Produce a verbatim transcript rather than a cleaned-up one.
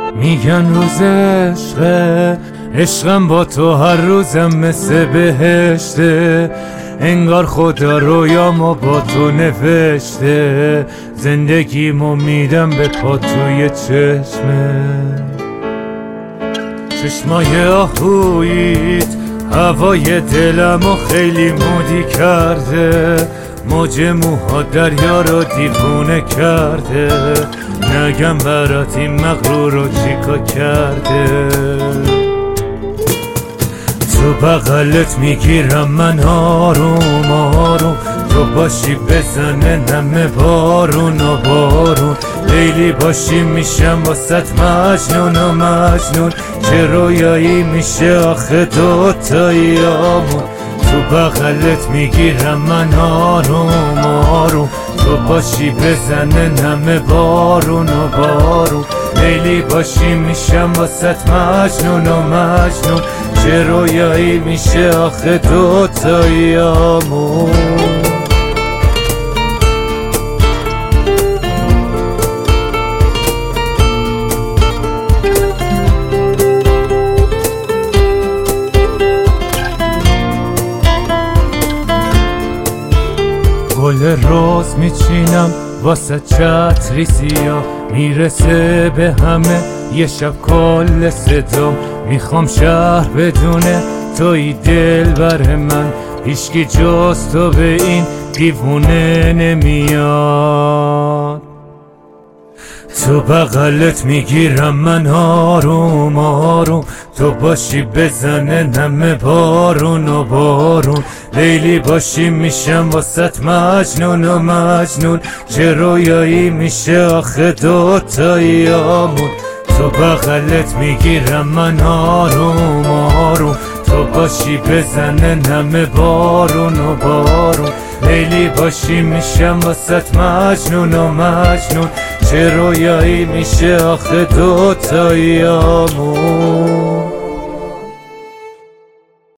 میگن روز عشقه، عشقم با تو هر روزم مثل بهشته. انگار خدا رویامو با تو نوشته، زندگیمو میدم به پا توی چشمه. چشمای آهویت هوای دلمو خیلی مودی کرده، موج موها دریا رو دیوونه کرده. نگم برات این مغرور رو چیکار کرده. تو بغلت میگیرم من آروم آروم، تو باشی بزنه نمه بارون و بارون. لیلی باشی میشم واسط مجنون و مجنون، چه رویایی میشه آخه دوتاییامون. تو بغلت میگیرم من آروم آروم، تو باشی بزنه نمه بارون و بارون. لیلی باشی میشم واسط مجنون و مجنون، چه رویایی میشه آخه دوتاییامون. گل روز میچینم واسه چتری سیاه، میرسه به همه یه شب کل صدا. میخوام شهر بدونه توی دل بر من، هیچکی جز تو به این دیوونه نمیاد. تو بغلت میگیرم من آروم آروم، تو باشی بزنه نمه بارون و بارون. لیلی باشی میشم واسط مجنون و مجنون، چه رویایی میشه آخه دوتاییامون. تو بغلت میگیرم من آروم آروم، تو باشی بزنه نمه بارون و بارون. لیلی باشی میشم واسط مجنون و مجنون، چه رویایی میشه آخه دوتاییامون.